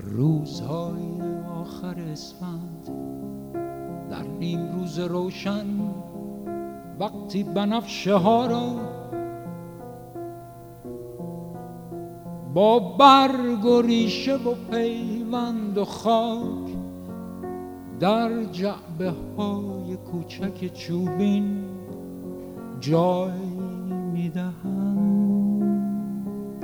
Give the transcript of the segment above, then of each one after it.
روزهای آخر اسفند در نیم روز روشن، وقتی بنفشه ها را با برگ و ریشه و پیوند و خاک در جعبه های کوچک چوبین جای میدهند.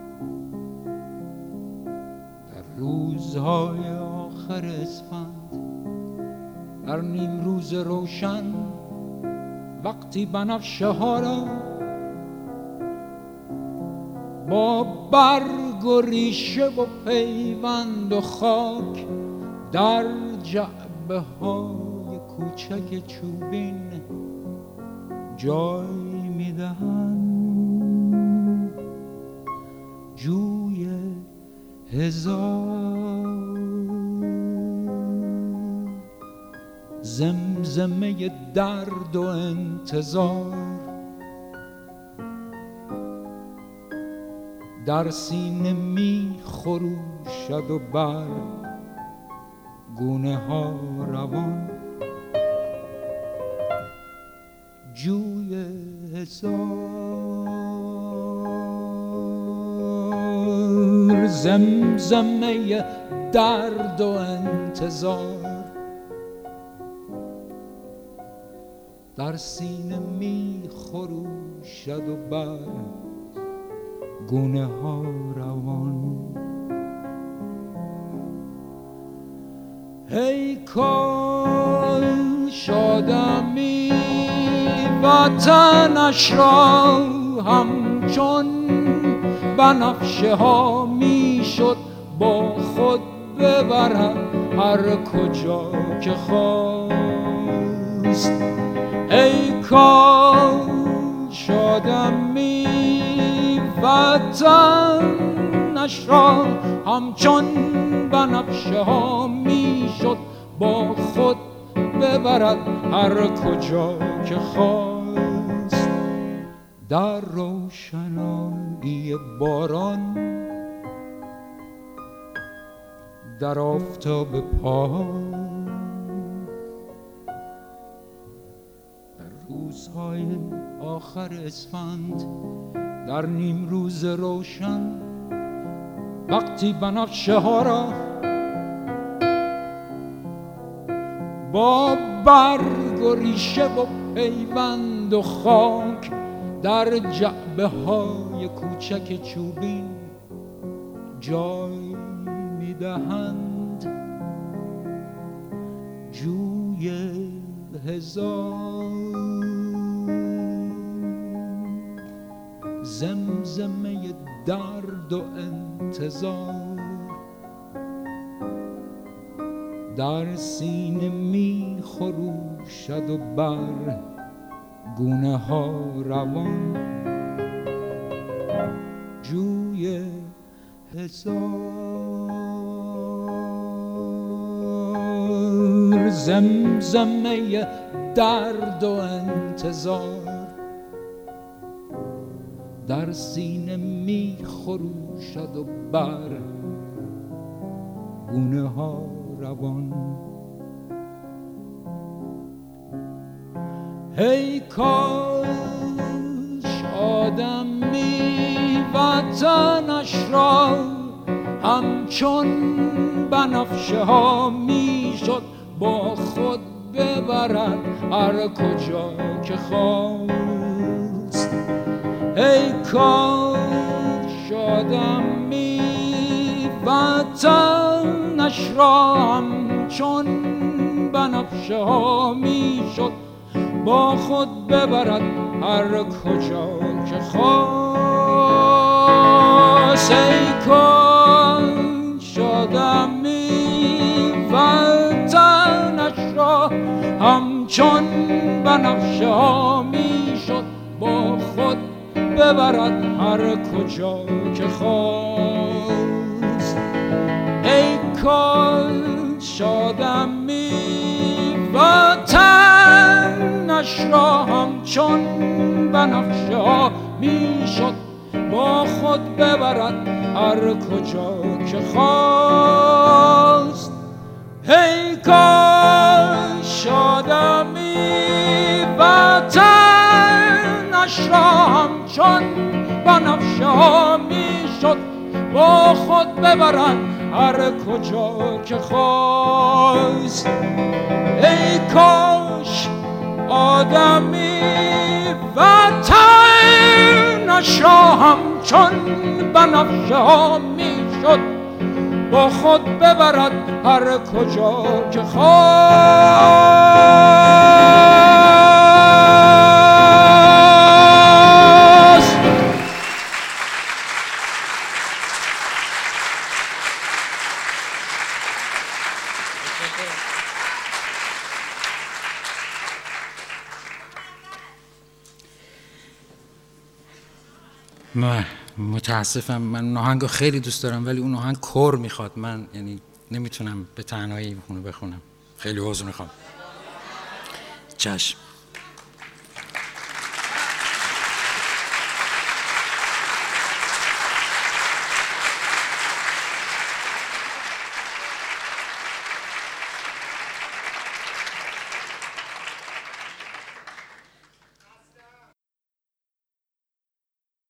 در روزهای آخر اسفند در نیم روز روشن، وقتی بنفشه ها را با برگ و ریشه و پیوند و خاک در جعبه های کوچک چوبین جای میدهند. جوی هزار زمزمه درد و انتظار در سینه می خروشد و بر گونه ها روان. جوی هزار زمزمه درد و انتظار در سینه می خروشد و بر گونه ها روان. ای کاش آدمی وطنش را همچون بنفشه ها میشد با خود ببرد هر کجا که خواست. ای کاش آدمی وطنش را همچون بنفشه ها میشد با خود ببرد هر کجا که خواست. در روشنایی باران در آفتاب پاک در روزهای آخر اسفند در نیم روز روشن، وقتی بنفشه ها را با برگ و ریشه و پیوند و خاک در جعبه های کوچک چوبین جای میدهند. جوی هزار زمزمه درد و انتظار در سینه می خروشد و بر گونه ها روان. جوی هزار زمزمه درد و انتظار در سینه می خروشد و بر گونه ها روان. ای کاش آدمی وطنش را همچون بنفشه ها میشد با خود ببرد هر کجا که خواست. ای کاش آدمی وطنش را همچون بنفشه ها میشد با خود ببرد هر کجا که خواست. ای کاش آدمی وطنش را همچون بنفشه ها میشد با خود ببرد هر کجا که خواست. ای کاش آدمی وطنش را همچون بنفشه ها میشد با خود ببرد هر کجا که خواست. ای کاش آدمی وطنش را همچون بنفشه میشد با خود ببرد هر کجا که خواست. ای کاش آدمی وطنش را همچون بنفشه میشد با خود ببرد هر کجا که خواست. متاسفم، من اون آهنگو خیلی دوست دارم ولی اون آهنگ کور میخواد، من یعنی نمیتونم به تنهایی اونو بخونم، خیلی عذر میخوام. چشم.